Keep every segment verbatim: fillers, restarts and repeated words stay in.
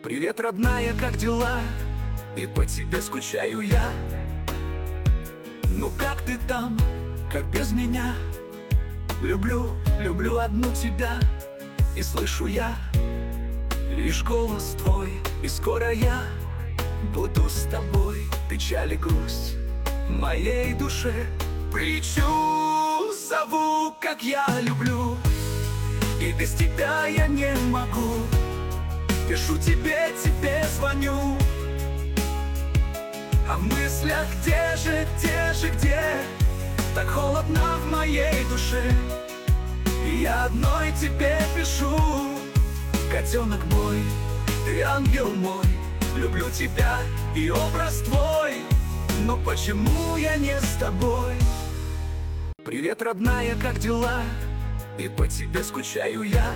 Привет, родная, как дела? И по тебе скучаю я. Ну как ты там, как без меня? Люблю, люблю одну тебя. И слышу я лишь голос твой. И скоро я буду с тобой. Печаль и грусть моей душе причу зову, как я люблю. И без тебя я не могу. Пишу тебе, тебе звоню. А в мыслях где же, где же, где? Так холодно в моей душе. И я одной тебе пишу. Котенок мой, ты ангел мой. Люблю тебя и образ твой. Но почему я не с тобой? Привет, родная, как дела? И по тебе скучаю я.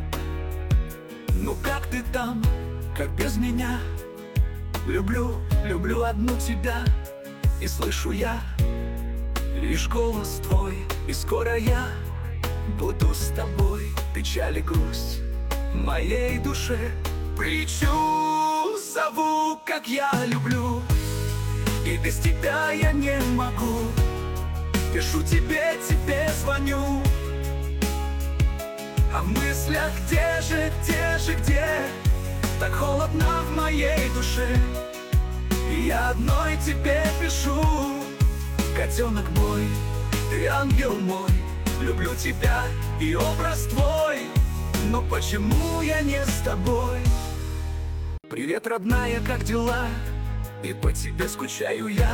Ну как ты там, как без меня? Люблю, люблю одну тебя. И слышу я лишь голос твой. И скоро я буду с тобой. Печаль и грусть моей душе причу зову, как я люблю. И без тебя я не могу. Пишу тебе, тебе звоню. А в мыслях где же, где же, где? Так холодно в моей душе. И я одной тебе пишу. Котенок мой, ты ангел мой. Люблю тебя и образ твой. Но почему я не с тобой? Привет, родная, как дела? И по тебе скучаю я.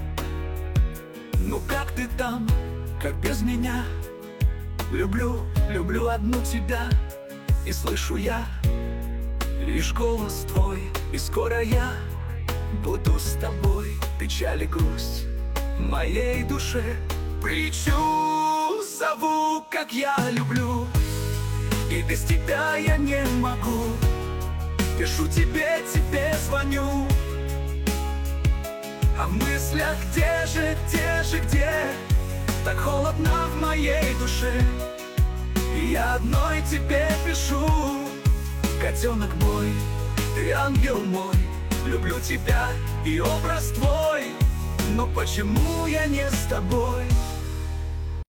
Ну как ты там, как без меня? Люблю, люблю одну тебя. И слышу я лишь голос твой. И скоро я буду с тобой. Печаль и грусть моей душе причу зову, как я люблю. И без тебя я не могу. Пишу тебе, тебе звоню. А в мыслях где же, где же, где? Так холодно в моей душе. И я одной тебе пишу. Котенок мой, ты ангел мой. Люблю тебя и образ твой. Но почему я не с тобой?